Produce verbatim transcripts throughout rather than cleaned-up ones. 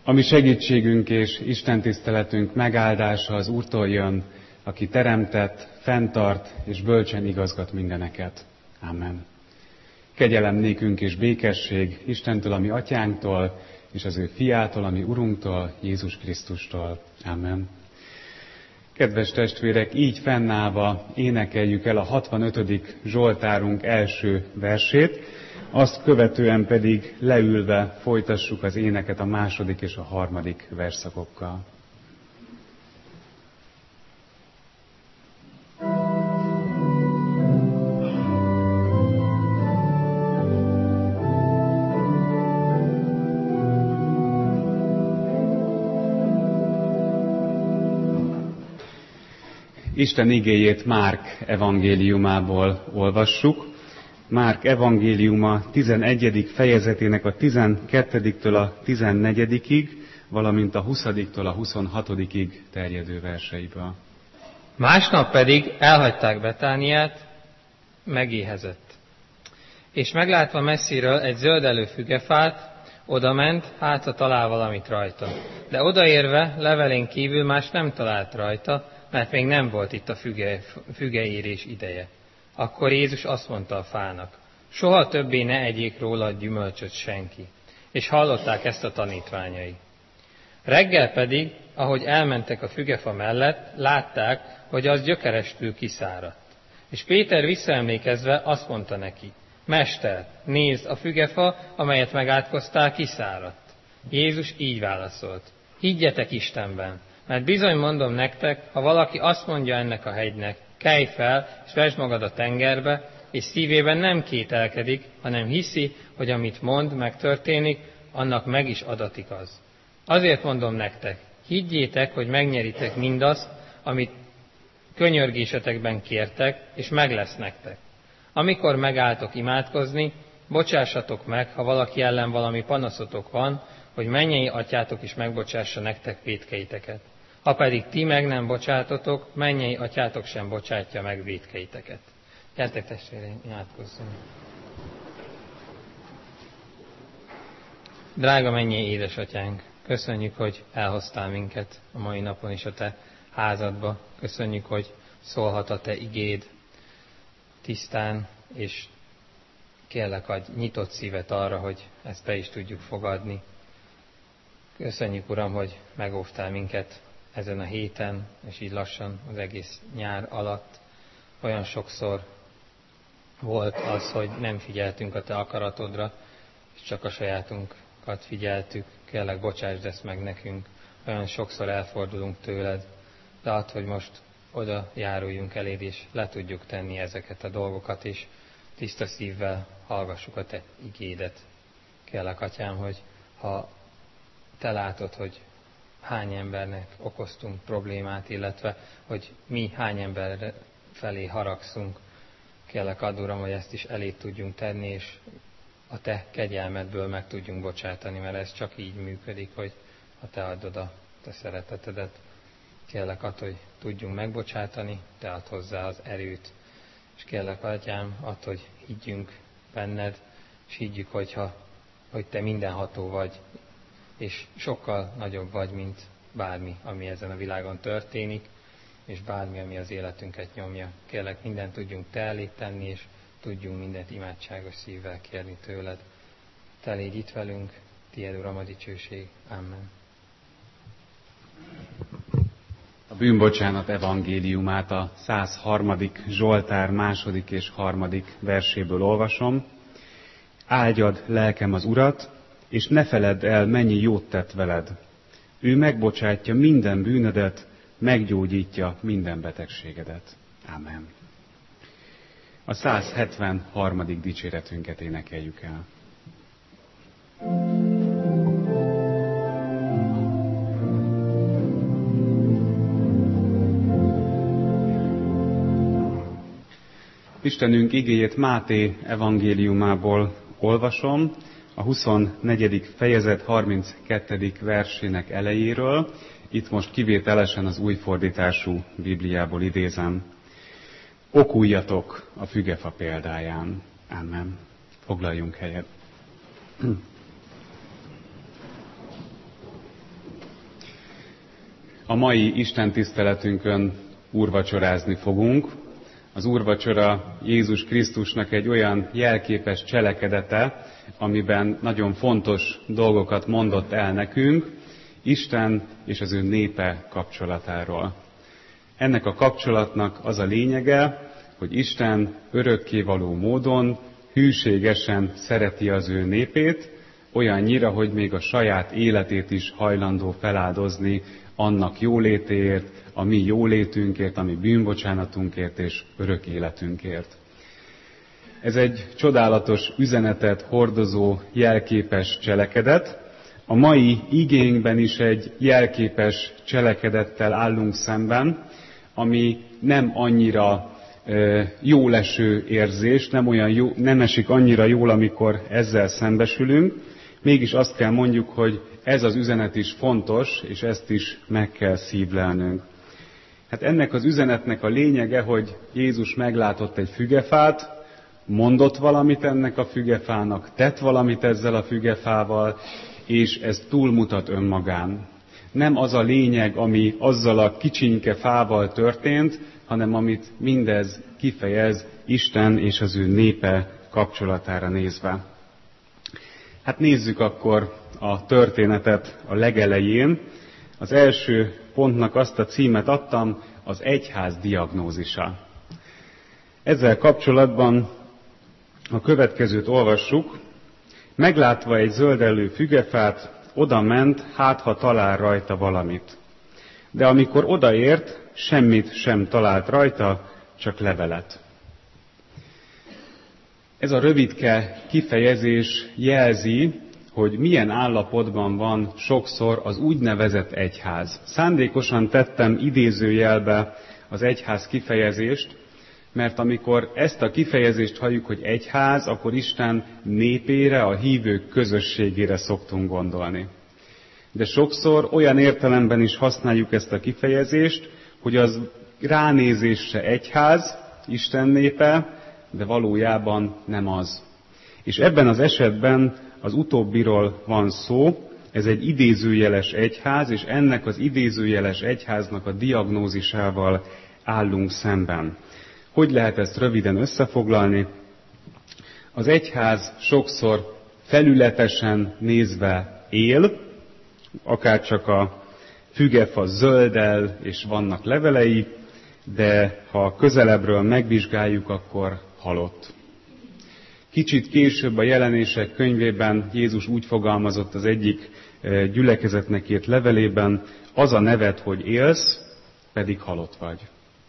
A mi segítségünk és istentiszteletünk megáldása az Úrtól jön, aki teremtett, fenntart és bölcsen igazgat mindeneket. Amen. Kegyelem nékünk és békesség Istentől, a mi atyánktól, és az ő fiától, a mi Urunktól, Jézus Krisztustól. Amen. Kedves testvérek, így fennállva énekeljük el a hatvanötödik Zsoltárunk első versét, azt követően pedig leülve folytassuk az éneket a második és a harmadik versszakokkal. Isten igéjét Márk evangéliumából olvassuk. Márk evangéliuma tizenegyedik fejezetének a tizenkettediktől a tizennegyedikig, valamint a huszadiktól a huszonhatodikig terjedő verseiből. Másnap pedig elhagyták Betániát, megéhezett. És meglátva messziről egy zöldelő fügefát, odament, hátra talál valamit rajta. De odaérve levelén kívül más nem talált rajta, mert még nem volt itt a füge, fügeérés ideje. Akkor Jézus azt mondta a fának, soha többé ne egyék róla gyümölcsöt senki. És hallották ezt a tanítványai. Reggel pedig, ahogy elmentek a fügefa mellett, látták, hogy az gyökerestül kiszáradt. És Péter visszaemlékezve azt mondta neki, Mester, nézd, a fügefa, amelyet megátkoztál, kiszáradt. Jézus így válaszolt, higgyetek Istenben, mert bizony mondom nektek, ha valaki azt mondja ennek a hegynek, kelj fel, és vesd magad a tengerbe, és szívében nem kételkedik, hanem hiszi, hogy amit mond, megtörténik, annak meg is adatik az. Azért mondom nektek, higgyétek, hogy megnyeritek mindazt, amit könyörgésetekben kértek, és meg lesz nektek. Amikor megálltok imádkozni, bocsássatok meg, ha valaki ellen valami panaszotok van, hogy mennyei atyátok is megbocsássa nektek vétkeiteket. Ha pedig ti meg nem bocsátotok, mennyei atyátok sem bocsátja meg vétkeiteket. Gyertek testvéreim, imádkozzunk. Drága mennyei édesatyánk, köszönjük, hogy elhoztál minket a mai napon is a te házadba. Köszönjük, hogy szólhat a te igéd tisztán, és kérlek, adj nyitott szívet arra, hogy ezt be is tudjuk fogadni. Köszönjük, Uram, hogy megóvtál minket ezen a héten, és így lassan az egész nyár alatt. Olyan sokszor volt az, hogy nem figyeltünk a te akaratodra, és csak a sajátunkat figyeltük. Kérlek, bocsásd ezt meg nekünk. Olyan sokszor elfordulunk tőled, de add, hogy most oda járuljunk eléd, és le tudjuk tenni ezeket a dolgokat, és tiszta szívvel hallgassuk a te igédet. Kérlek, Atyám, hogy ha te látod, hogy hány embernek okoztunk problémát, illetve hogy mi hány ember felé haragszunk, kérlek, add, Uram, hogy ezt is elé tudjunk tenni, és a te kegyelmedből meg tudjunk bocsátani, mert ez csak így működik, hogy ha te adod a te szeretetedet. Kérlek, add, hogy tudjunk megbocsátani, te add hozzá az erőt. És kérlek, Atyám, add, hogy higgyünk benned, és higgyük, hogyha, hogy te mindenható vagy, és sokkal nagyobb vagy, mint bármi, ami ezen a világon történik, és bármi, ami az életünket nyomja. Kérlek, mindent tudjunk te elé tenni, és tudjunk mindent imádságos szívvel kérni tőled. Te légy itt velünk, tiéd, Uram, a dicsőség. Amen. A bűnbocsánat evangéliumát a százharmadik Zsoltár második és harmadik verséből olvasom. Áldjad, lelkem, az Urat, és ne feledd el, mennyi jót tett veled. Ő megbocsátja minden bűnödet, meggyógyítja minden betegségedet. Amen. A százhetvenharmadik dicséretünket énekeljük el. Istenünk igéjét Máté evangéliumából olvasom, a huszonnegyedik fejezet harminckettedik versének elejéről. Itt most kivételesen az új fordítású Bibliából idézem. Okuljatok a fügefa példáján. Amen. Foglaljunk helyet. A mai Isten tiszteletünkön úrvacsorázni fogunk. Az úrvacsora Jézus Krisztusnak egy olyan jelképes cselekedete, amiben nagyon fontos dolgokat mondott el nekünk, Isten és az ő népe kapcsolatáról. Ennek a kapcsolatnak az a lényege, hogy Isten örökkévaló módon, hűségesen szereti az ő népét, olyannyira, hogy még a saját életét is hajlandó feláldozni annak jólétéért, a mi jólétünkért, a mi bűnbocsánatunkért és örök életünkért. Ez egy csodálatos üzenetet hordozó jelképes cselekedet. A mai igénkben is egy jelképes cselekedettel állunk szemben, ami nem annyira e, jóleső érzés, nem, olyan jó, nem esik annyira jól, amikor ezzel szembesülünk. Mégis azt kell mondjuk, hogy ez az üzenet is fontos, és ezt is meg kell szívlelnünk. Hát ennek az üzenetnek a lényege, hogy Jézus meglátott egy fügefát, mondott valamit ennek a fügefának, tett valamit ezzel a fügefával, és ez túlmutat önmagán. Nem az a lényeg, ami azzal a kicsinke fával történt, hanem amit mindez kifejez Isten és az ő népe kapcsolatára nézve. Hát nézzük akkor a történetet a legelején. Az első pontnak azt a címet adtam, az egyház diagnózisa. Ezzel kapcsolatban a következőt olvassuk. Meglátva egy zöldellő fügefát, oda ment, hát ha talál rajta valamit. De amikor odaért, semmit sem talált rajta, csak levelet. Ez a rövidke kifejezés jelzi, hogy milyen állapotban van sokszor az úgynevezett egyház. Szándékosan tettem idézőjelbe az egyház kifejezést, mert amikor ezt a kifejezést halljuk, hogy egyház, akkor Isten népére, a hívők közösségére szoktunk gondolni. De sokszor olyan értelemben is használjuk ezt a kifejezést, hogy az ránézésre egyház, Isten népe, de valójában nem az. És ebben az esetben az utóbbiról van szó, ez egy idézőjeles egyház, és ennek az idézőjeles egyháznak a diagnózisával állunk szemben. Hogy lehet ezt röviden összefoglalni? Az egyház sokszor felületesen nézve él, akárcsak a fügefa zöldel és vannak levelei, de ha közelebbről megvizsgáljuk, akkor halott. Kicsit később a Jelenések könyvében Jézus úgy fogalmazott az egyik gyülekezetnek írt levelében, az a neved, hogy élsz, pedig halott vagy.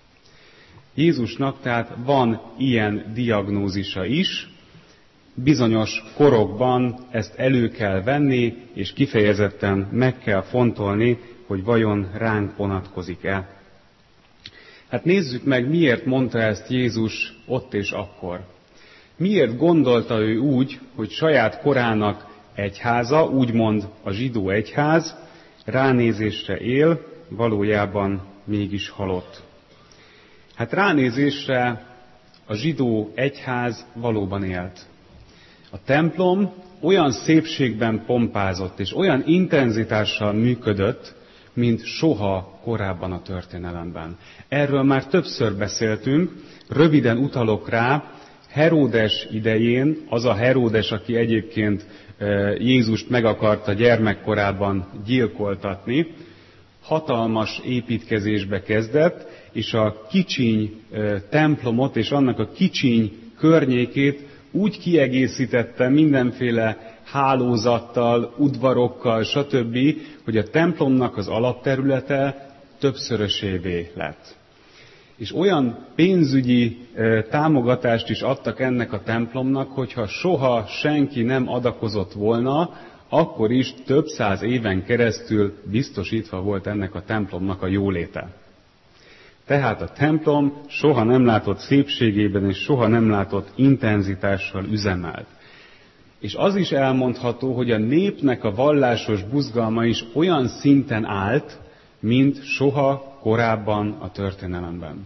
Jézusnak tehát van ilyen diagnózisa is, bizonyos korokban ezt elő kell venni, és kifejezetten meg kell fontolni, hogy vajon ránk vonatkozik-e. Hát nézzük meg, miért mondta ezt Jézus ott és akkor. Miért gondolta ő úgy, hogy saját korának egyháza, úgymond a zsidó egyház, ránézésre él, valójában mégis halott. Hát ránézésre a zsidó egyház valóban élt. A templom olyan szépségben pompázott, és olyan intenzitással működött, mint soha korábban a történelemben. Erről már többször beszéltünk, röviden utalok rá, Heródes idején, az a Heródes, aki egyébként Jézust meg akarta gyermekkorában gyilkoltatni, hatalmas építkezésbe kezdett, és a kicsiny templomot és annak a kicsiny környékét úgy kiegészítette mindenféle hálózattal, udvarokkal, stb., hogy a templomnak az alapterülete többszörösévé lett. És olyan pénzügyi e, támogatást is adtak ennek a templomnak, hogyha soha senki nem adakozott volna, akkor is több száz éven keresztül biztosítva volt ennek a templomnak a jóléte. Tehát a templom soha nem látott szépségében és soha nem látott intenzitással üzemelt. És az is elmondható, hogy a népnek a vallásos buzgalma is olyan szinten állt, mint soha korábban a történelemben.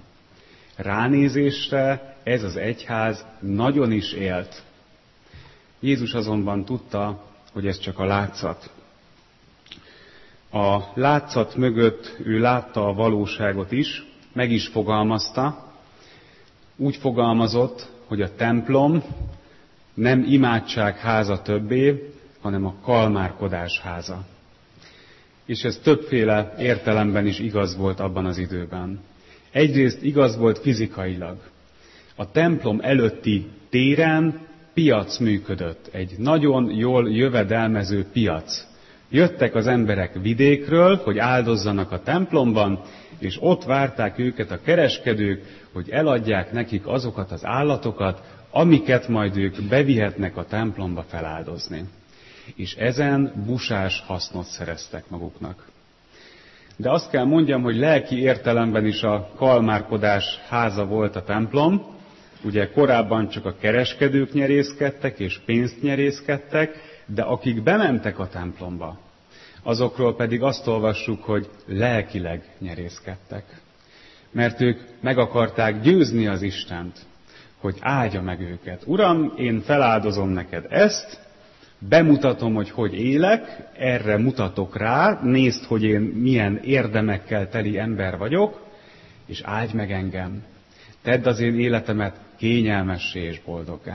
Ránézésre ez az egyház nagyon is élt. Jézus azonban tudta, hogy ez csak a látszat. A látszat mögött ő látta a valóságot is, meg is fogalmazta. Úgy fogalmazott, hogy a templom nem imádság háza többé, hanem a kalmárkodás háza. És ez többféle értelemben is igaz volt abban az időben. Egyrészt igaz volt fizikailag. A templom előtti téren piac működött, egy nagyon jól jövedelmező piac. Jöttek az emberek vidékről, hogy áldozzanak a templomban, és ott várták őket a kereskedők, hogy eladják nekik azokat az állatokat, amiket majd ők bevihetnek a templomba feláldozni. És ezen busás hasznot szereztek maguknak. De azt kell mondjam, hogy lelki értelemben is a kalmárkodás háza volt a templom. Ugye korábban csak a kereskedők nyerészkedtek és pénzt nyerészkedtek, de akik bementek a templomba, azokról pedig azt olvassuk, hogy lelkileg nyerészkedtek. Mert ők meg akarták győzni az Istent, hogy áldja meg őket. Uram, én feláldozom neked ezt, bemutatom, hogy hogy élek, erre mutatok rá, nézd, hogy én milyen érdemekkel teli ember vagyok, és áldj meg engem. Tedd az én életemet kényelmessé és boldoggá.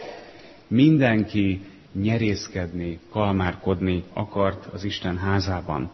Mindenki nyerészkedni, kalmárkodni akart az Isten házában.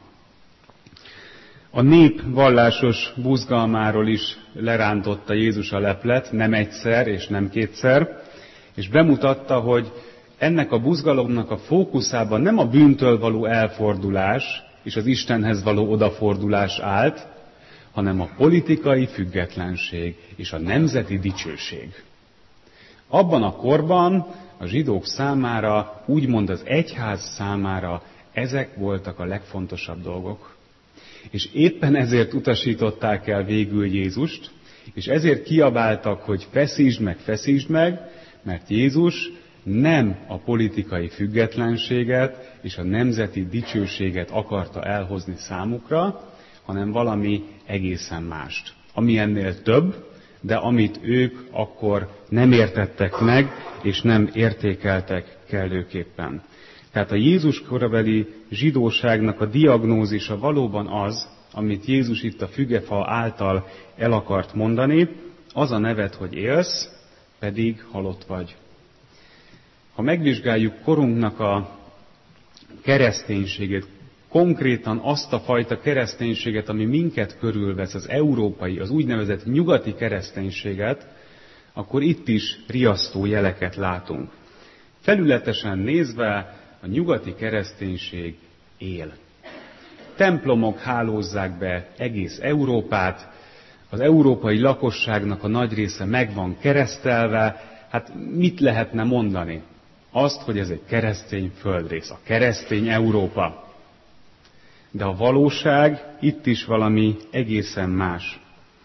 A nép vallásos buzgalmáról is lerántotta Jézus a leplet, nem egyszer és nem kétszer, és bemutatta, hogy ennek a buzgalomnak a fókuszában nem a bűntől való elfordulás és az Istenhez való odafordulás állt, hanem a politikai függetlenség és a nemzeti dicsőség. Abban a korban a zsidók számára, úgymond az egyház számára ezek voltak a legfontosabb dolgok. És éppen ezért utasították el végül Jézust, és ezért kiabáltak, hogy feszítsd meg, feszítsd meg, mert Jézus nem a politikai függetlenséget és a nemzeti dicsőséget akarta elhozni számukra, hanem valami egészen mást. Ami ennél több, de amit ők akkor nem értettek meg, és nem értékeltek kellőképpen. Tehát a Jézus korabeli zsidóságnak a diagnózisa valóban az, amit Jézus itt a fügefa által el akart mondani, az a nevet, hogy élsz, pedig halott vagy. Ha megvizsgáljuk korunknak a kereszténységét, konkrétan azt a fajta kereszténységet, ami minket körülvesz, az európai, az úgynevezett nyugati kereszténységet, akkor itt is riasztó jeleket látunk. Felületesen nézve a nyugati kereszténység él. Templomok hálózzák be egész Európát, az európai lakosságnak a nagy része meg van keresztelve, hát mit lehetne mondani? Azt, hogy ez egy keresztény földrész, a keresztény Európa. De a valóság itt is valami egészen más.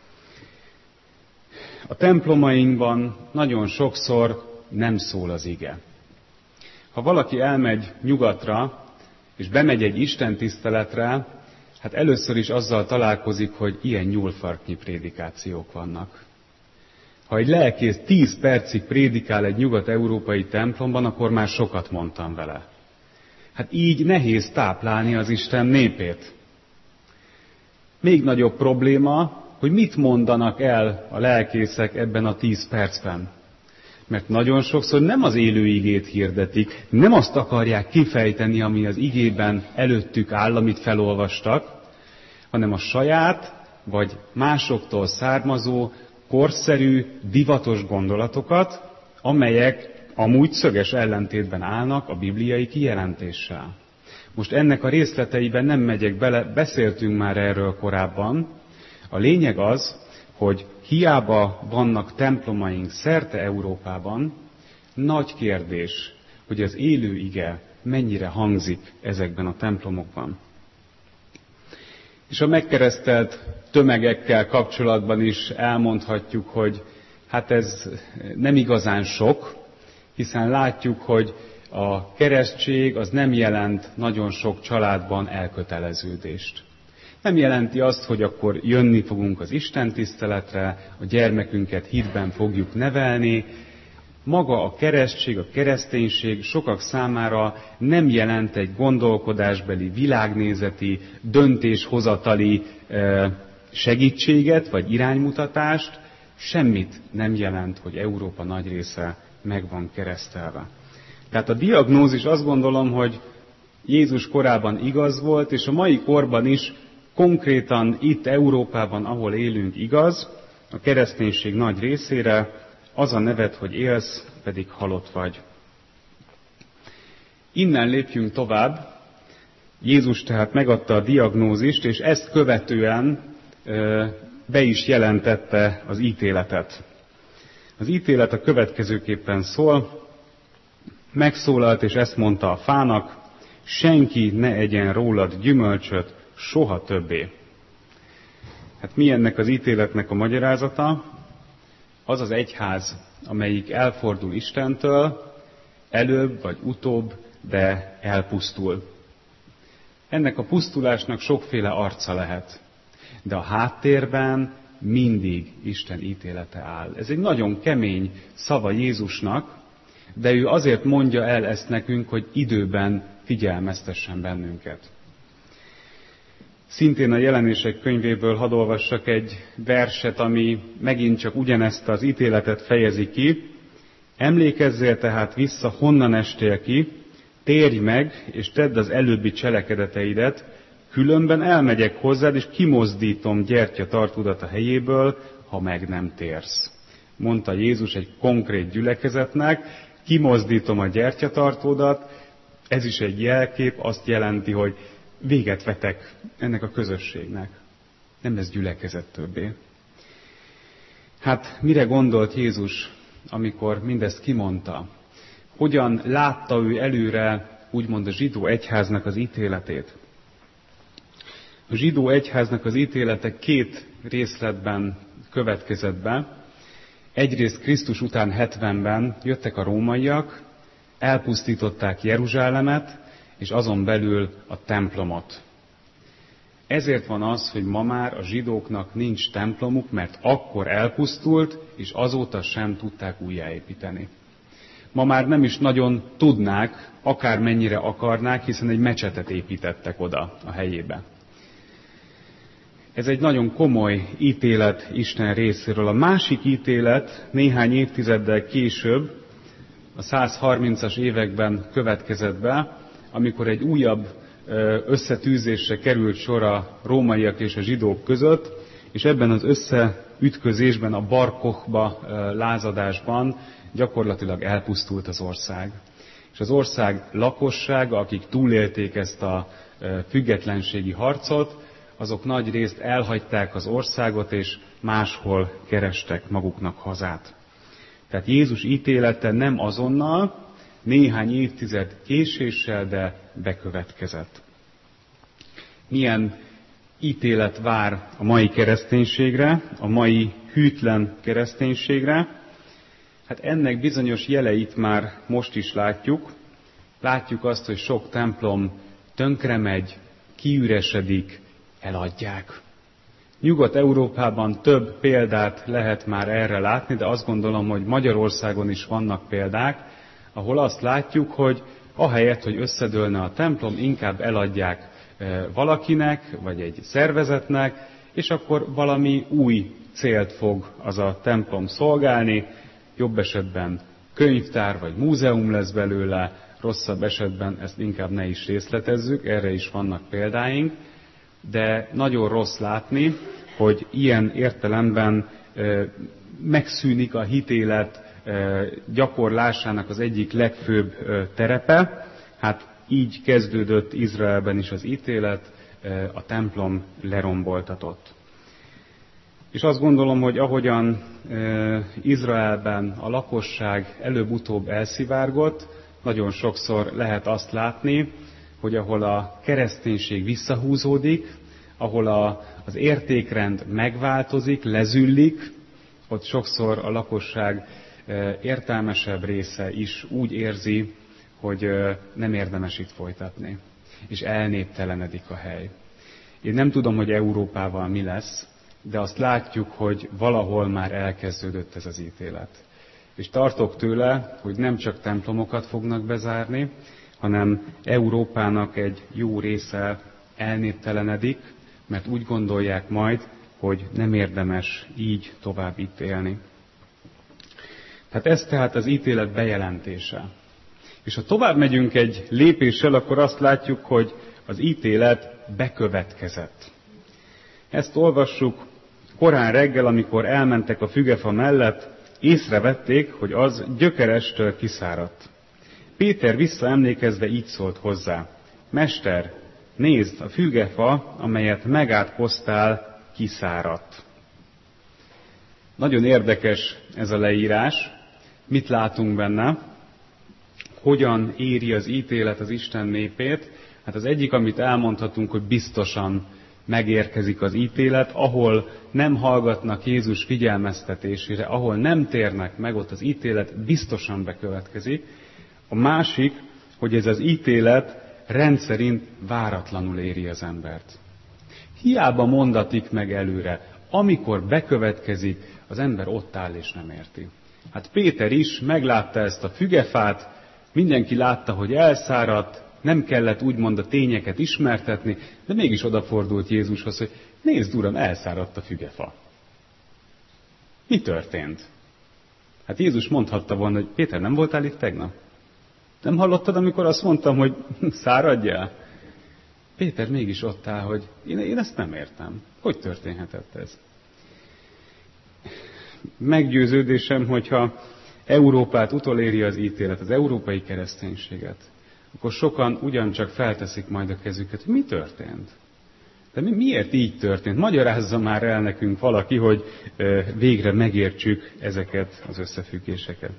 A templomainkban nagyon sokszor nem szól az ige. Ha valaki elmegy nyugatra, és bemegy egy istentiszteletre, hát először is azzal találkozik, hogy ilyen nyúlfarknyi prédikációk vannak. Ha egy lelkész tíz percig prédikál egy nyugat-európai templomban, akkor már sokat mondtam vele. Hát így nehéz táplálni az Isten népét. Még nagyobb probléma, hogy mit mondanak el a lelkészek ebben a tíz percben. Mert nagyon sokszor nem az élő igét hirdetik, nem azt akarják kifejteni, ami az igében előttük áll, amit felolvastak, hanem a saját, vagy másoktól származó, korszerű, divatos gondolatokat, amelyek amúgy szöges ellentétben állnak a bibliai kijelentéssel. Most ennek a részleteiben nem megyek bele, beszéltünk már erről korábban. A lényeg az, hogy hiába vannak templomaink szerte Európában, nagy kérdés, hogy az élő ige mennyire hangzik ezekben a templomokban. És a megkeresztelt tömegekkel kapcsolatban is elmondhatjuk, hogy hát ez nem igazán sok, hiszen látjuk, hogy a keresztség az nem jelent nagyon sok családban elköteleződést. Nem jelenti azt, hogy akkor jönni fogunk az istentiszteletre, a gyermekünket hitben fogjuk nevelni, maga a keresztség, a kereszténység sokak számára nem jelent egy gondolkodásbeli, világnézeti, döntéshozatali segítséget vagy iránymutatást, semmit nem jelent, hogy Európa nagy része meg van keresztelve. Tehát a diagnózis, azt gondolom, hogy Jézus korában igaz volt, és a mai korban is konkrétan itt Európában, ahol élünk, igaz, a kereszténység nagy részére az a neved, hogy élsz, pedig halott vagy. Innen lépjünk tovább. Jézus tehát megadta a diagnózist, és ezt követően be is jelentette az ítéletet. Az ítélet a következőképpen szól. Megszólalt, és ezt mondta a fának: senki ne egyen rólad gyümölcsöt soha többé. Hát mi ennek az ítéletnek a magyarázata? Az az egyház, amelyik elfordul Istentől, előbb vagy utóbb, de elpusztul. Ennek a pusztulásnak sokféle arca lehet, de a háttérben mindig Isten ítélete áll. Ez egy nagyon kemény szava Jézusnak, de ő azért mondja el ezt nekünk, hogy időben figyelmeztessen bennünket. Szintén a Jelenések könyvéből hadd olvassak egy verset, ami megint csak ugyanezt az ítéletet fejezi ki. Emlékezzél tehát vissza, honnan estél ki, térj meg, és tedd az előbbi cselekedeteidet, különben elmegyek hozzád, és kimozdítom gyertyatartódat a helyéből, ha meg nem térsz. Mondta Jézus egy konkrét gyülekezetnek, kimozdítom a gyertyatartódat, ez is egy jelkép, azt jelenti, hogy véget vetek ennek a közösségnek. Nem lesz gyülekezet többé. Hát mire gondolt Jézus, amikor mindezt kimondta? Hogyan látta ő előre, úgymond a zsidó egyháznak az ítéletét? A zsidó egyháznak az ítélete két részletben következett be. Egyrészt Krisztus után hetvenben jöttek a rómaiak, elpusztították Jeruzsálemet, és azon belül a templomot. Ezért van az, hogy ma már a zsidóknak nincs templomuk, mert akkor elpusztult, és azóta sem tudták újjáépíteni. Ma már nem is nagyon tudnák, akármennyire akarnák, hiszen egy mecsetet építettek oda a helyébe. Ez egy nagyon komoly ítélet Isten részéről. A másik ítélet néhány évtizeddel később, a százharmincas években következett be, amikor egy újabb összetűzésre került sor a rómaiak és a zsidók között, és ebben az összeütközésben, a Bar Kochba lázadásban gyakorlatilag elpusztult az ország. És az ország lakossága, akik túlélték ezt a függetlenségi harcot, azok nagy részt elhagyták az országot, és máshol kerestek maguknak hazát. Tehát Jézus ítélete nem azonnal, néhány évtized késéssel, de bekövetkezett. Milyen ítélet vár a mai kereszténységre, a mai hűtlen kereszténységre? Hát ennek bizonyos jeleit már most is látjuk. Látjuk azt, hogy sok templom tönkremegy, kiüresedik, eladják. Nyugat-Európában több példát lehet már erre látni, de azt gondolom, hogy Magyarországon is vannak példák, ahol azt látjuk, hogy ahelyett, hogy összedőlne a templom, inkább eladják valakinek, vagy egy szervezetnek, és akkor valami új célt fog az a templom szolgálni, jobb esetben könyvtár vagy múzeum lesz belőle, rosszabb esetben ezt inkább ne is részletezzük, erre is vannak példáink, de nagyon rossz látni, hogy ilyen értelemben megszűnik a hitélet gyakorlásának az egyik legfőbb terepe. Hát így kezdődött Izraelben is az ítélet, a templom leromboltatott. És azt gondolom, hogy ahogyan Izraelben a lakosság előbb-utóbb elszivárgott, nagyon sokszor lehet azt látni, hogy ahol a kereszténység visszahúzódik, ahol a, az értékrend megváltozik, lezüllik, ott sokszor a lakosság értelmesebb része is úgy érzi, hogy nem érdemes itt folytatni, és elnéptelenedik a hely. Én nem tudom, hogy Európával mi lesz, de azt látjuk, hogy valahol már elkezdődött ez az ítélet. És tartok tőle, hogy nem csak templomokat fognak bezárni, hanem Európának egy jó része elnéptelenedik, mert úgy gondolják majd, hogy nem érdemes így tovább itt élni. Tehát ez tehát az ítélet bejelentése. És ha tovább megyünk egy lépéssel, akkor azt látjuk, hogy az ítélet bekövetkezett. Ezt olvassuk, korán reggel, amikor elmentek a fügefa mellett, észrevették, hogy az gyökerestől kiszáradt. Péter visszaemlékezve így szólt hozzá: Mester, nézd, a fügefa, amelyet megátkoztál, kiszáradt. Nagyon érdekes ez a leírás. Mit látunk benne? Hogyan éri az ítélet az Isten népét? Hát az egyik, amit elmondhatunk, hogy biztosan megérkezik az ítélet, ahol nem hallgatnak Jézus figyelmeztetésére, ahol nem térnek meg, ott az ítélet biztosan bekövetkezik. A másik, hogy ez az ítélet rendszerint váratlanul éri az embert. Hiába mondatik meg előre, amikor bekövetkezik, az ember ott áll és nem érti. Hát Péter is meglátta ezt a fügefát, mindenki látta, hogy elszáradt, nem kellett úgymond a tényeket ismertetni, de mégis odafordult Jézushoz, hogy nézd, Uram, elszáradt a fügefa. Mi történt? Hát Jézus mondhatta volna, hogy Péter, nem voltál itt tegnap? Nem hallottad, amikor azt mondtam, hogy száradjál? Péter mégis ott áll, hogy én, én ezt nem értem. Hogy történhetett ez? Meggyőződésem, hogyha Európát utoléri az ítélet, az európai kereszténységet, akkor sokan ugyancsak felteszik majd a kezüket, hogy mi történt? De mi, miért így történt? Magyarázza már el nekünk valaki, hogy végre megértsük ezeket az összefüggéseket.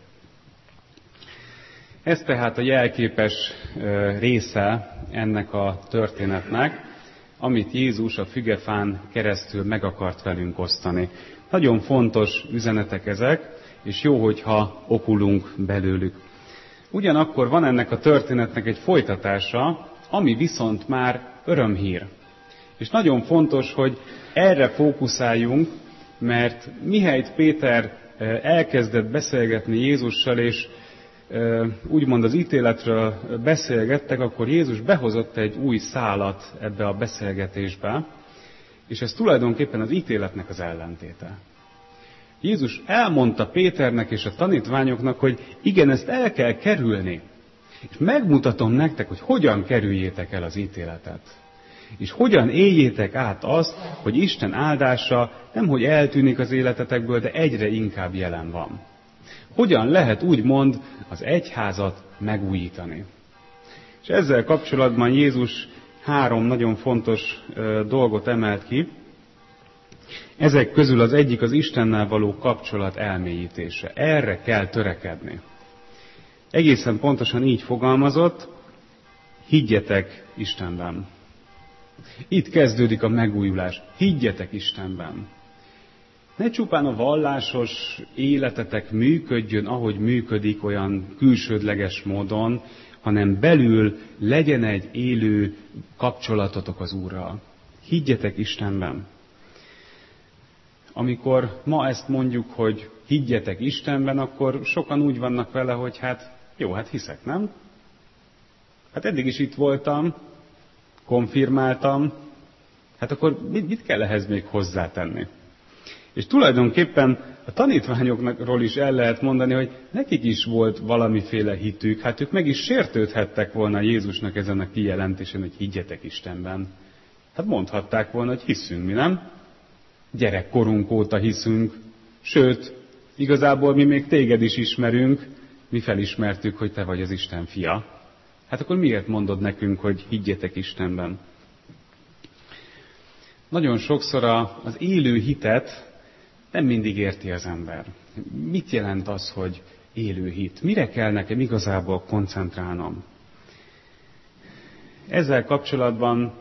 Ez tehát a jelképes része ennek a történetnek, amit Jézus a fügefán keresztül meg akart velünk osztani. Nagyon fontos üzenetek ezek, és jó, hogyha okulunk belőlük. Ugyanakkor van ennek a történetnek egy folytatása, ami viszont már örömhír. És nagyon fontos, hogy erre fókuszáljunk, mert mihelyt Péter elkezdett beszélgetni Jézussal, és úgymond az ítéletről beszélgettek, akkor Jézus behozott egy új szálat ebbe a beszélgetésbe, és ez tulajdonképpen az ítéletnek az ellentéte. Jézus elmondta Péternek és a tanítványoknak, hogy igen, ezt el kell kerülni, és megmutatom nektek, hogy hogyan kerüljétek el az ítéletet. És hogyan éljétek át azt, hogy Isten áldása nemhogy eltűnik az életetekből, de egyre inkább jelen van. Hogyan lehet úgymond az egyházat megújítani. És ezzel kapcsolatban Jézus három nagyon fontos dolgot emelt ki. Ezek közül az egyik az Istennel való kapcsolat elmélyítése. Erre kell törekedni. Egészen pontosan így fogalmazott: higgyetek Istenben. Itt kezdődik a megújulás. Higgyetek Istenben. Ne csupán a vallásos életetek működjön, ahogy működik, olyan külsődleges módon, hanem belül legyen egy élő kapcsolatotok az Úrral. Higgyetek Istenben. Amikor ma ezt mondjuk, hogy higgyetek Istenben, akkor sokan úgy vannak vele, hogy hát jó, hát hiszek, nem? Hát eddig is itt voltam, konfirmáltam, hát akkor mit, mit kell ehhez még hozzátenni? És tulajdonképpen a tanítványokról is el lehet mondani, hogy nekik is volt valamiféle hitük, hát ők meg is sértődhettek volna Jézusnak ezen a kijelentésen, hogy higgyetek Istenben. Hát mondhatták volna, hogy hiszünk, mi nem? Gyerekkorunk óta hiszünk, sőt, igazából mi még téged is ismerünk, mi felismertük, hogy te vagy az Isten fia. Hát akkor miért mondod nekünk, hogy higgyetek Istenben? Nagyon sokszor az élő hitet nem mindig érti az ember. Mit jelent az, hogy élő hit? Mire kell nekem igazából koncentrálnom? Ezzel kapcsolatban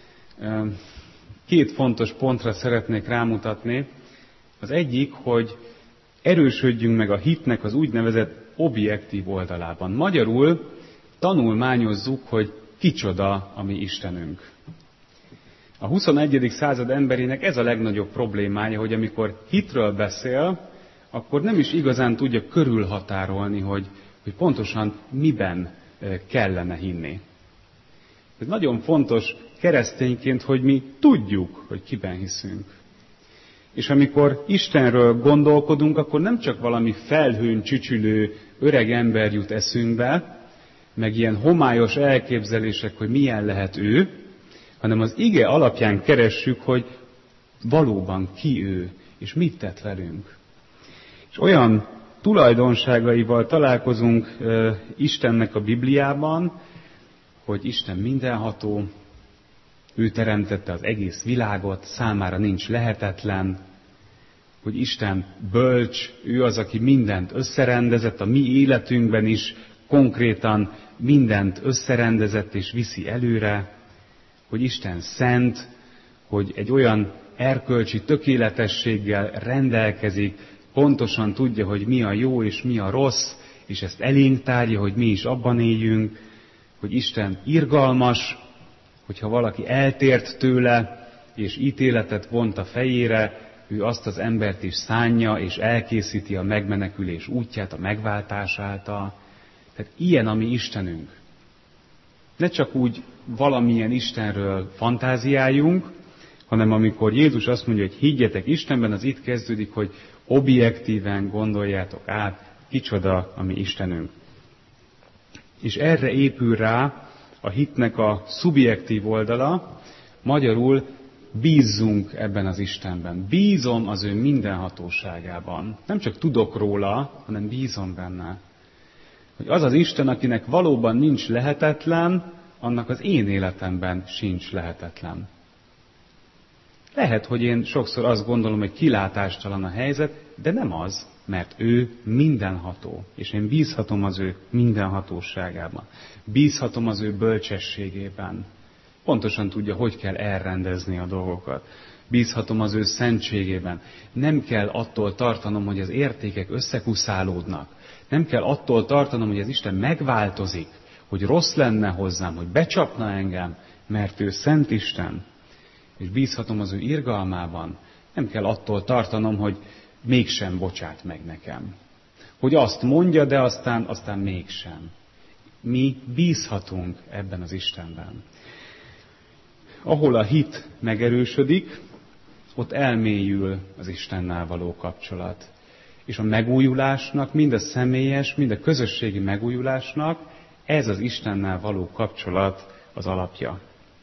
két fontos pontra szeretnék rámutatni. Az egyik, hogy erősödjünk meg a hitnek az úgynevezett objektív oldalában. Magyarul tanulmányozzuk, hogy kicsoda a mi Istenünk. A huszonegyedik század emberének ez a legnagyobb problémája, hogy amikor hitről beszél, akkor nem is igazán tudja körülhatárolni, hogy, hogy pontosan miben kellene hinni. Ez nagyon fontos keresztényként, hogy mi tudjuk, hogy kiben hiszünk. És amikor Istenről gondolkodunk, akkor nem csak valami felhőn csücsülő öreg ember jut eszünkbe, meg ilyen homályos elképzelések, hogy milyen lehet ő, hanem az ige alapján keressük, hogy valóban ki ő, és mit tett velünk. És olyan tulajdonságaival találkozunk uh, Istennek a Bibliában, hogy Isten mindenható, ő teremtette az egész világot, számára nincs lehetetlen, hogy Isten bölcs, ő az, aki mindent összerendezett, a mi életünkben is konkrétan mindent összerendezett és viszi előre, hogy Isten szent, hogy egy olyan erkölcsi tökéletességgel rendelkezik, pontosan tudja, hogy mi a jó és mi a rossz, és ezt elénk tárja, hogy mi is abban éljünk, hogy Isten irgalmas, hogyha valaki eltért tőle, és ítéletet vont a fejére, ő azt az embert is szánja, és elkészíti a megmenekülés útját, a megváltás által. Tehát ilyen a mi Istenünk. Ne csak úgy valamilyen Istenről fantáziáljunk, hanem amikor Jézus azt mondja, hogy higgyetek Istenben, az itt kezdődik, hogy objektíven gondoljátok át, kicsoda a mi Istenünk. És erre épül rá a hitnek a szubjektív oldala, magyarul bízzunk ebben az Istenben. Bízom az ő mindenhatóságában. Nem csak tudok róla, hanem bízom benne. Hogy az az Isten, akinek valóban nincs lehetetlen, annak az én életemben sincs lehetetlen. Lehet, hogy én sokszor azt gondolom, hogy kilátástalan a helyzet, de nem az, mert ő mindenható, és én bízhatom az ő mindenhatóságában. Bízhatom az ő bölcsességében. Pontosan tudja, hogy kell elrendezni a dolgokat. Bízhatom az ő szentségében. Nem kell attól tartanom, hogy az értékek összekuszálódnak. Nem kell attól tartanom, hogy az Isten megváltozik, hogy rossz lenne hozzám, hogy becsapna engem, mert ő szent Isten. És bízhatom az ő irgalmában. Nem kell attól tartanom, hogy mégsem bocsát meg nekem. Hogy azt mondja, de aztán, aztán mégsem. Mi bízhatunk ebben az Istenben. Ahol a hit megerősödik, ott elmélyül az Istennel való kapcsolat. És a megújulásnak, mind a személyes, mind a közösségi megújulásnak ez az Istennel való kapcsolat az alapja.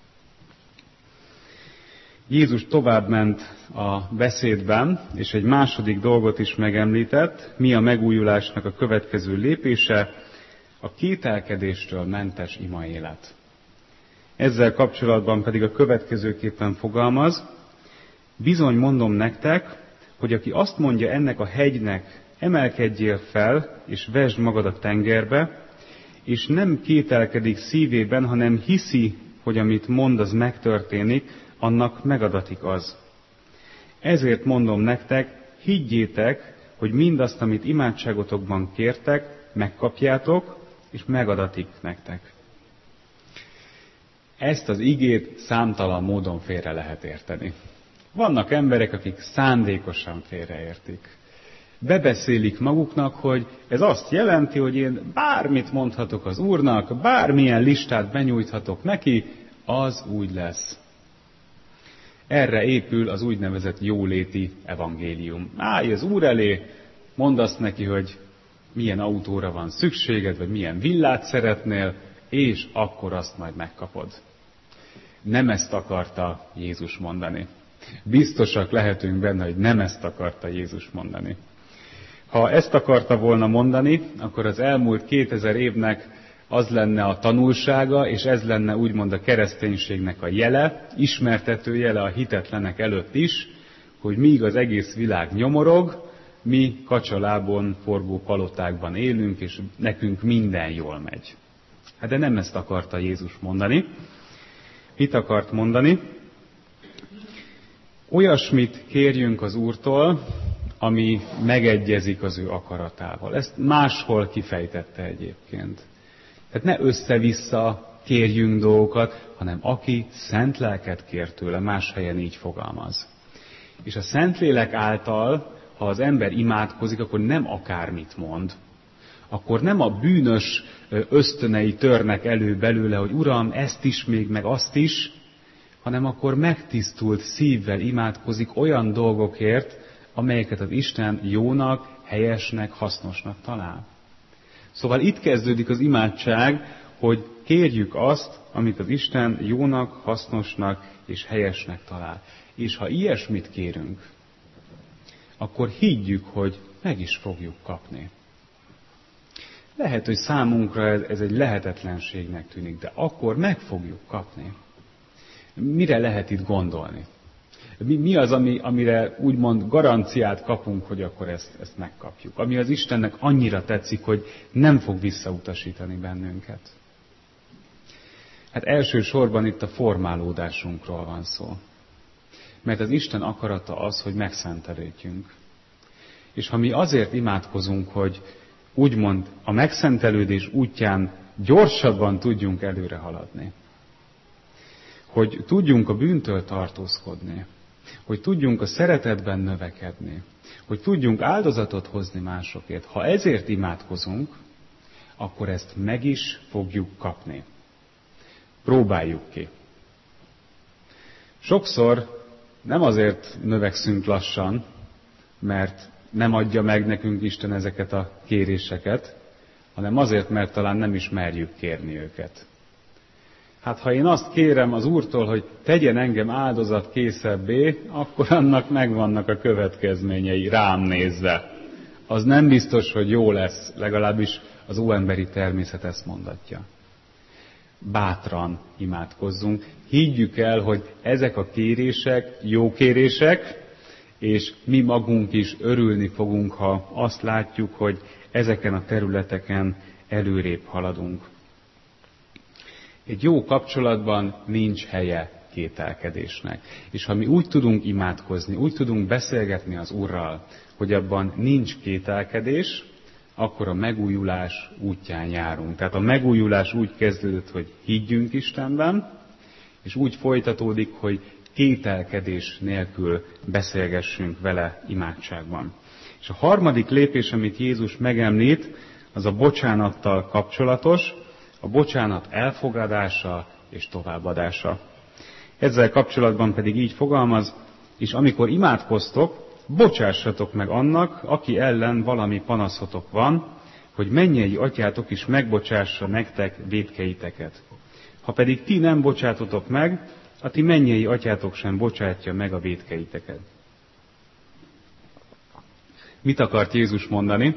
Jézus továbbment a beszédben, és egy második dolgot is megemlített, mi a megújulásnak a következő lépése, a kételkedéstől mentes imaélet. Ezzel kapcsolatban pedig a következőképpen fogalmaz, bizony mondom nektek, hogy aki azt mondja ennek a hegynek, emelkedjél fel, és vesd magad a tengerbe, és nem kételkedik szívében, hanem hiszi, hogy amit mond, az megtörténik, annak megadatik az. Ezért mondom nektek, higgyétek, hogy mindazt, amit imádságotokban kértek, megkapjátok, és megadatik nektek. Ezt az igét számtalan módon félre lehet érteni. Vannak emberek, akik szándékosan félreértik. Bebeszélik maguknak, hogy ez azt jelenti, hogy én bármit mondhatok az Úrnak, bármilyen listát benyújthatok neki, az úgy lesz. Erre épül az úgynevezett jóléti evangélium. Állj az Úr elé, mondd azt neki, hogy milyen autóra van szükséged, vagy milyen villát szeretnél, és akkor azt majd megkapod. Nem ezt akarta Jézus mondani. Biztosak lehetünk benne, hogy nem ezt akarta Jézus mondani. Ha ezt akarta volna mondani, akkor az elmúlt kétezer évnek az lenne a tanulsága, és ez lenne úgymond a kereszténységnek a jele, ismertető jele a hitetlenek előtt is, hogy míg az egész világ nyomorog, mi kacsalábon forgó palotákban élünk, és nekünk minden jól megy. Hát de nem ezt akarta Jézus mondani. Mit akart mondani? Olyasmit kérjünk az Úrtól, ami megegyezik az ő akaratával. Ezt máshol kifejtette egyébként. Tehát ne össze-vissza kérjünk dolgokat, hanem aki szent lelket kér tőle, más helyen így fogalmaz. És a Szentlélek által, ha az ember imádkozik, akkor nem akármit mond. Akkor nem a bűnös ösztönei törnek elő belőle, hogy Uram, ezt is még, meg azt is, hanem akkor megtisztult szívvel imádkozik olyan dolgokért, amelyeket az Isten jónak, helyesnek, hasznosnak talál. Szóval itt kezdődik az imádság, hogy kérjük azt, amit az Isten jónak, hasznosnak és helyesnek talál. És ha ilyesmit kérünk, akkor higgyük, hogy meg is fogjuk kapni. Lehet, hogy számunkra ez egy lehetetlenségnek tűnik, de akkor meg fogjuk kapni. Mire lehet itt gondolni? Mi, mi az, ami, amire úgymond garanciát kapunk, hogy akkor ezt, ezt megkapjuk? Ami az Istennek annyira tetszik, hogy nem fog visszautasítani bennünket. Hát elsősorban itt a formálódásunkról van szó. Mert az Isten akarata az, hogy megszentelődjünk. És ha mi azért imádkozunk, hogy úgymond a megszentelődés útján gyorsabban tudjunk előre haladni, hogy tudjunk a bűntől tartózkodni, hogy tudjunk a szeretetben növekedni, hogy tudjunk áldozatot hozni másokért. Ha ezért imádkozunk, akkor ezt meg is fogjuk kapni. Próbáljuk ki. Sokszor nem azért növekszünk lassan, mert nem adja meg nekünk Isten ezeket a kéréseket, hanem azért, mert talán nem is merjük kérni őket. Hát ha én azt kérem az Úrtól, hogy tegyen engem áldozatkészebbé, akkor annak megvannak a következményei rám nézve. Az nem biztos, hogy jó lesz, legalábbis az óemberi természet ezt mondatja. Bátran imádkozzunk, higgyük el, hogy ezek a kérések jó kérések, és mi magunk is örülni fogunk, ha azt látjuk, hogy ezeken a területeken előrébb haladunk. Egy jó kapcsolatban nincs helye kételkedésnek. És ha mi úgy tudunk imádkozni, úgy tudunk beszélgetni az Úrral, hogy abban nincs kételkedés, akkor a megújulás útján járunk. Tehát a megújulás úgy kezdődött, hogy higgyünk Istenben, és úgy folytatódik, hogy kételkedés nélkül beszélgessünk vele imádságban. És a harmadik lépés, amit Jézus megemlít, az a bocsánattal kapcsolatos, a bocsánat elfogadása és továbbadása. Ezzel kapcsolatban pedig így fogalmaz, és amikor imádkoztok, bocsássatok meg annak, aki ellen valami panaszotok van, hogy mennyei atyátok is megbocsássa nektek vétkeiteket. Ha pedig ti nem bocsátotok meg, a ti mennyei atyátok sem bocsátja meg a vétkeiteket. Mit akart Jézus mondani?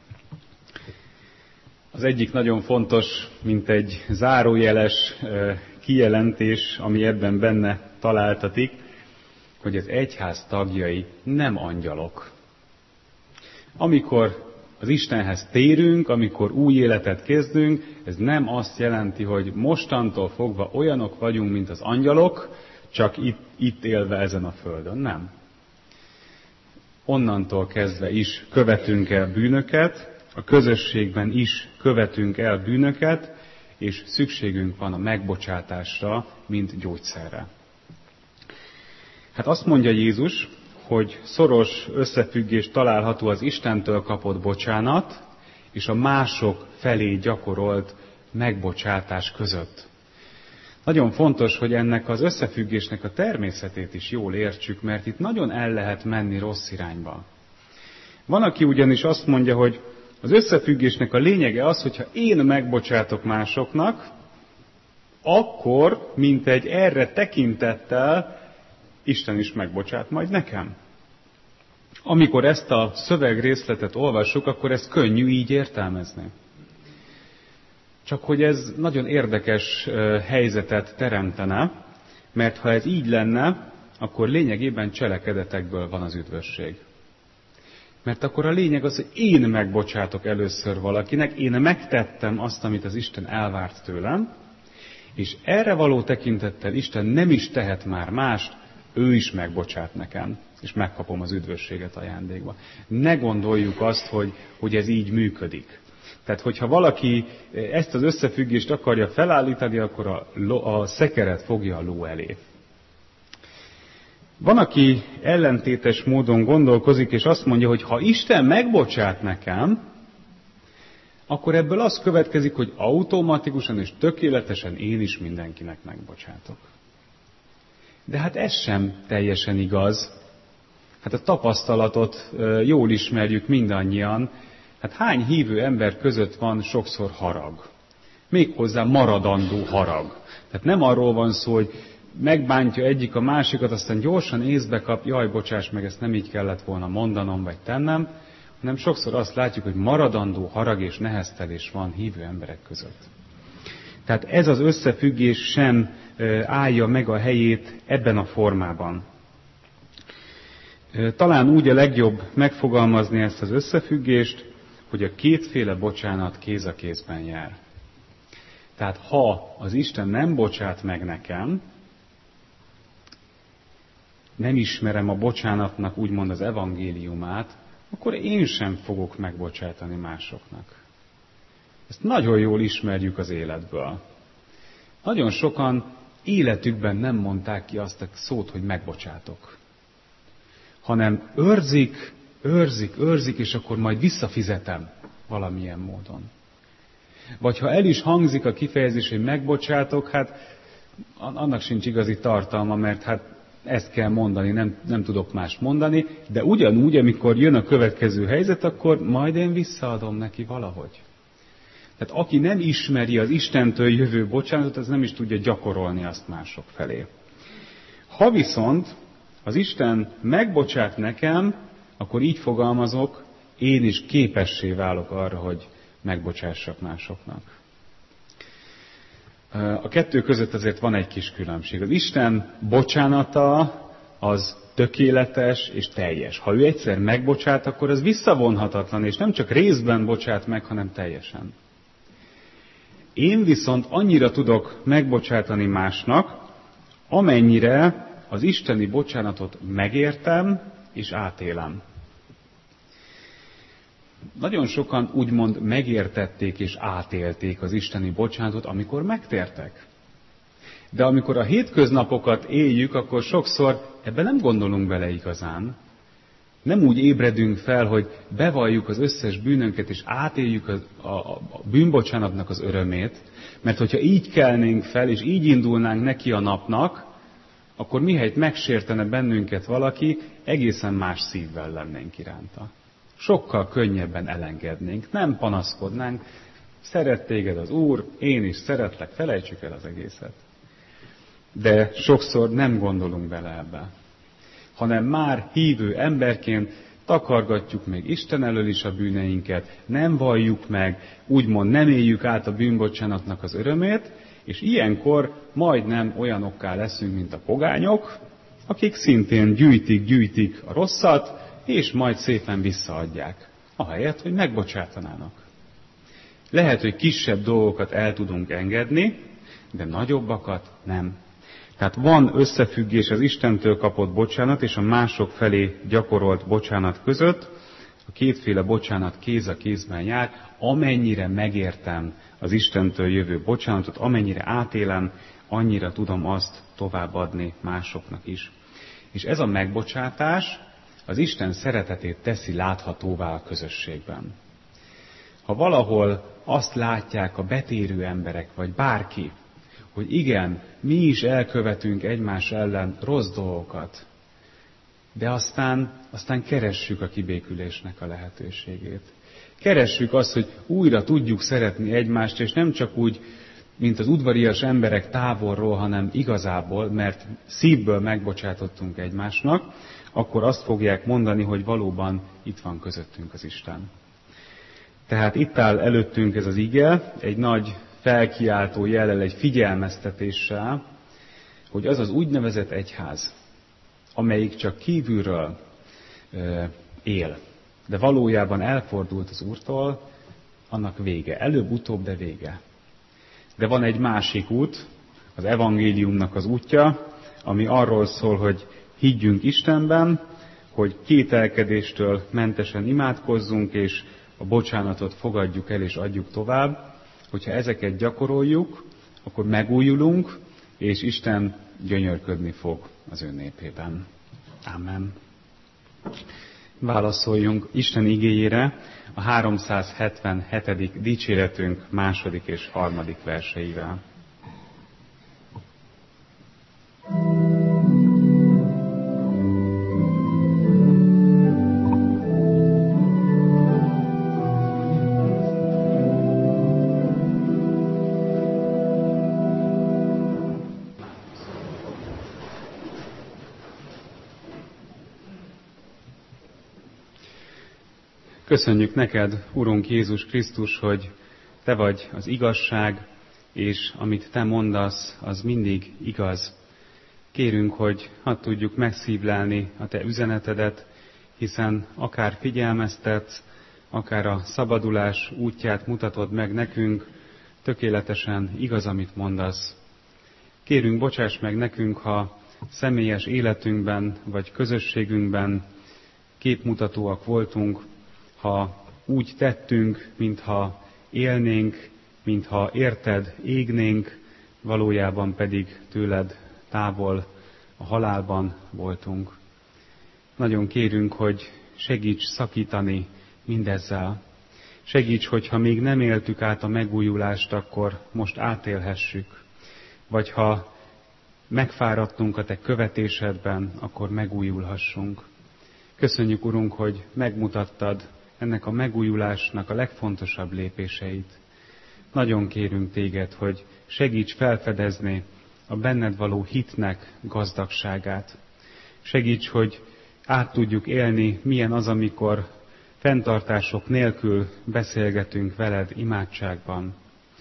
Az egyik nagyon fontos, mint egy zárójeles kijelentés, ami ebben benne találtatik, hogy az egyház tagjai nem angyalok. Amikor az Istenhez térünk, amikor új életet kezdünk, ez nem azt jelenti, hogy mostantól fogva olyanok vagyunk, mint az angyalok, csak itt, itt élve ezen a földön. Nem. Onnantól kezdve is követünk el bűnöket, a közösségben is követünk el bűnöket, és szükségünk van a megbocsátásra, mint gyógyszerre. Hát azt mondja Jézus, hogy szoros összefüggés található az Istentől kapott bocsánat és a mások felé gyakorolt megbocsátás között. Nagyon fontos, hogy ennek az összefüggésnek a természetét is jól értsük, mert itt nagyon el lehet menni rossz irányba. Van, aki ugyanis azt mondja, hogy az összefüggésnek a lényege az, hogyha én megbocsátok másoknak, akkor, mint egy erre tekintettel, Isten is megbocsát majd nekem. Amikor ezt a szövegrészletet olvassuk, akkor ez könnyű így értelmezni. Csak hogy ez nagyon érdekes helyzetet teremtene, mert ha ez így lenne, akkor lényegében cselekedetekből van az üdvösség. Mert akkor a lényeg az, hogy én megbocsátok először valakinek, én megtettem azt, amit az Isten elvárt tőlem, és erre való tekintettel Isten nem is tehet már mást, ő is megbocsát nekem, és megkapom az üdvösséget ajándékba. Ne gondoljuk azt, hogy, hogy ez így működik. Tehát, hogyha valaki ezt az összefüggést akarja felállítani, akkor a, a szekeret fogja a ló elé. Van, aki ellentétes módon gondolkozik, és azt mondja, hogy ha Isten megbocsát nekem, akkor ebből az következik, hogy automatikusan és tökéletesen én is mindenkinek megbocsátok. De hát ez sem teljesen igaz. Hát a tapasztalatot jól ismerjük mindannyian. Hát hány hívő ember között van sokszor harag? Méghozzá maradandó harag. Tehát nem arról van szó, hogy megbántja egyik a másikat, aztán gyorsan észbe kap, jaj, bocsáss meg, ezt nem így kellett volna mondanom, vagy tennem, hanem sokszor azt látjuk, hogy maradandó harag és neheztelés van hívő emberek között. Tehát ez az összefüggés sem állja meg a helyét ebben a formában. Talán úgy a legjobb megfogalmazni ezt az összefüggést, hogy a kétféle bocsánat kéz a kézben jár. Tehát ha az Isten nem bocsát meg nekem, nem ismerem a bocsánatnak úgymond az evangéliumát, akkor én sem fogok megbocsátani másoknak. Ezt nagyon jól ismerjük az életből. Nagyon sokan életükben nem mondták ki azt a szót, hogy megbocsátok. Hanem őrzik, őrzik, őrzik, és akkor majd visszafizetem valamilyen módon. Vagy ha el is hangzik a kifejezés, hogy megbocsátok, hát annak sincs igazi tartalma, mert hát ezt kell mondani, nem, nem tudok mást mondani, de ugyanúgy, amikor jön a következő helyzet, akkor majd én visszaadom neki valahogy. Tehát aki nem ismeri az Istentől jövő bocsánatot, az nem is tudja gyakorolni azt mások felé. Ha viszont az Isten megbocsát nekem, akkor így fogalmazok, én is képessé válok arra, hogy megbocsássak másoknak. A kettő között azért van egy kis különbség. Az Isten bocsánata az tökéletes és teljes. Ha ő egyszer megbocsát, akkor az visszavonhatatlan, és nem csak részben bocsát meg, hanem teljesen. Én viszont annyira tudok megbocsátani másnak, amennyire az isteni bocsánatot megértem és átélem. Nagyon sokan úgymond megértették és átélték az isteni bocsánatot, amikor megtértek. De amikor a hétköznapokat éljük, akkor sokszor ebben nem gondolunk bele igazán. Nem úgy ébredünk fel, hogy bevalljuk az összes bűnünket, és átéljük a, a, a bűnbocsánatnak az örömét, mert hogyha így kelnénk fel, és így indulnánk neki a napnak, akkor mihelyt megsértene bennünket valaki, egészen más szívvel lennénk iránta. Sokkal könnyebben elengednénk, nem panaszkodnánk, szeret téged az Úr, én is szeretlek, felejtsük el az egészet. De sokszor nem gondolunk bele ebbe, hanem már hívő emberként takargatjuk meg Isten elől is a bűneinket, nem valljuk meg, úgymond nem éljük át a bűnbocsánatnak az örömét, és ilyenkor majdnem olyanokká leszünk, mint a pogányok, akik szintén gyűjtik, gyűjtik a rosszat, és majd szépen visszaadják, ahelyett, hogy megbocsátanának. Lehet, hogy kisebb dolgokat el tudunk engedni, de nagyobbakat nem. Tehát van összefüggés az Istentől kapott bocsánat és a mások felé gyakorolt bocsánat között. A kétféle bocsánat kéz a kézben jár, amennyire megértem az Istentől jövő bocsánatot, amennyire átélem, annyira tudom azt továbbadni másoknak is. És ez a megbocsátás az Isten szeretetét teszi láthatóvá a közösségben. Ha valahol azt látják a betérő emberek, vagy bárki, hogy igen, mi is elkövetünk egymás ellen rossz dolgokat, de aztán, aztán keressük a kibékülésnek a lehetőségét. Keressük azt, hogy újra tudjuk szeretni egymást, és nem csak úgy, mint az udvarias emberek távolról, hanem igazából, mert szívből megbocsátottunk egymásnak, akkor azt fogják mondani, hogy valóban itt van közöttünk az Isten. Tehát itt áll előttünk ez az ige, egy nagy felkiáltó jellel, egy figyelmeztetéssel, hogy az az úgynevezett egyház, amelyik csak kívülről él, de valójában elfordult az Úrtól, annak vége. Előbb-utóbb, de vége. De van egy másik út, az evangéliumnak az útja, ami arról szól, hogy higgyünk Istenben, hogy kételkedéstől mentesen imádkozzunk, és a bocsánatot fogadjuk el és adjuk tovább. Hogyha ezeket gyakoroljuk, akkor megújulunk, és Isten gyönyörködni fog az ő népében. Amen. Válaszoljunk Isten igéjére a háromszázhetvenhetedik dicséretünk második és harmadik verseivel. Köszönjük neked, Urunk Jézus Krisztus, hogy Te vagy az igazság, és amit Te mondasz, az mindig igaz. Kérünk, hogy hadd tudjuk megszívlelni a Te üzenetedet, hiszen akár figyelmeztetsz, akár a szabadulás útját mutatod meg nekünk, tökéletesen igaz, amit mondasz. Kérünk, bocsáss meg nekünk, ha személyes életünkben vagy közösségünkben képmutatóak voltunk, ha úgy tettünk, mintha élnénk, mintha érted égnénk, valójában pedig tőled távol a halálban voltunk. Nagyon kérünk, hogy segíts szakítani mindezzel. Segíts, hogyha még nem éltük át a megújulást, akkor most átélhessük. Vagy ha megfáradtunk a Te követésedben, akkor megújulhassunk. Köszönjük, Urunk, hogy megmutattad ennek a megújulásnak a legfontosabb lépéseit. Nagyon kérünk Téged, hogy segíts felfedezni a benned való hitnek gazdagságát. Segíts, hogy át tudjuk élni, milyen az, amikor fenntartások nélkül beszélgetünk veled imádságban.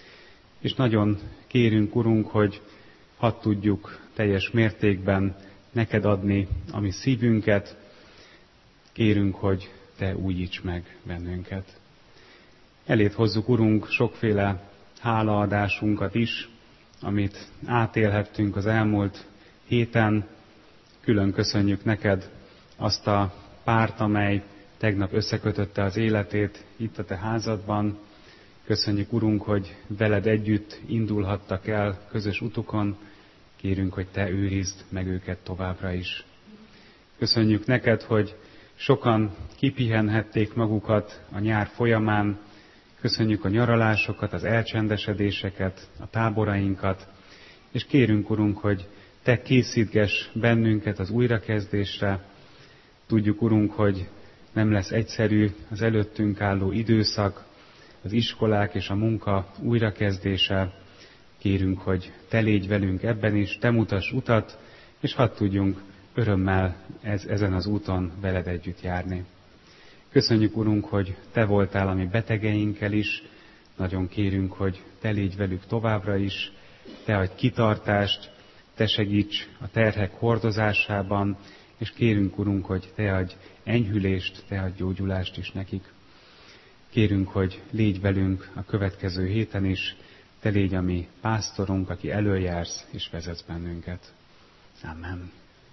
És nagyon kérünk, Urunk, hogy hadd tudjuk teljes mértékben neked adni a mi szívünket. Kérünk, hogy Te újíts meg bennünket. Elét hozzuk, Urunk, sokféle hálaadásunkat is, amit átélhettünk az elmúlt héten. Külön köszönjük neked azt a párt, amely tegnap összekötötte az életét itt a Te házadban. Köszönjük, Urunk, hogy veled együtt indulhattak el közös utukon. Kérünk, hogy Te őrizd meg őket továbbra is. Köszönjük neked, hogy sokan kipihenhették magukat a nyár folyamán. Köszönjük a nyaralásokat, az elcsendesedéseket, a táborainkat, és kérünk, Urunk, hogy Te készítgess bennünket az újrakezdésre. Tudjuk, Urunk, hogy nem lesz egyszerű az előttünk álló időszak, az iskolák és a munka újrakezdése. Kérünk, hogy Te légy velünk ebben is, Te mutass utat, és hadd tudjunk örömmel ez, ezen az úton veled együtt járni. Köszönjük, Urunk, hogy Te voltál a mi betegeinkkel is, nagyon kérünk, hogy Te légy velük továbbra is, Te adj kitartást, Te segíts a terhek hordozásában, és kérünk, Urunk, hogy Te adj enyhülést, Te adj gyógyulást is nekik. Kérünk, hogy légy velünk a következő héten is, Te légy a mi pásztorunk, aki előjársz és vezetsz bennünket. Amen.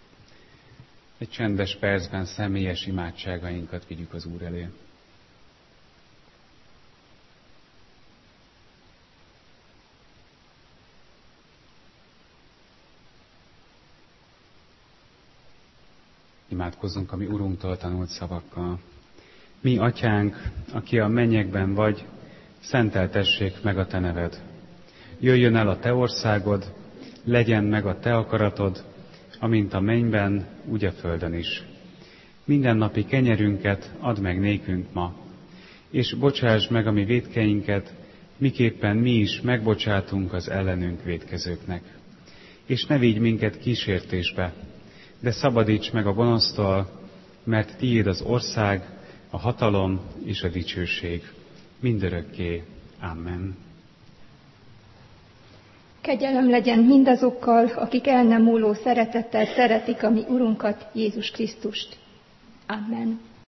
Egy csendes percben személyes imádságainkat vigyük az Úr elé. Imádkozzunk a mi Urunktól tanult szavakkal. Mi, Atyánk, aki a mennyekben vagy, szenteltessék meg a Te neved. Jöjjön el a Te országod, legyen meg a Te akaratod, amint a mennyben, úgy a földön is. Mindennapi kenyerünket add meg nékünk ma, és bocsásd meg a mi vétkeinket, miképpen mi is megbocsátunk az ellenünk vétkezőknek. És ne vigy minket kísértésbe, de szabadíts meg a gonosztól, mert tiéd az ország, a hatalom és a dicsőség mindörökké. Amen. Kegyelem legyen mindazokkal, akik el nem múló szeretettel szeretik a mi Urunkat, Jézus Krisztust. Amen.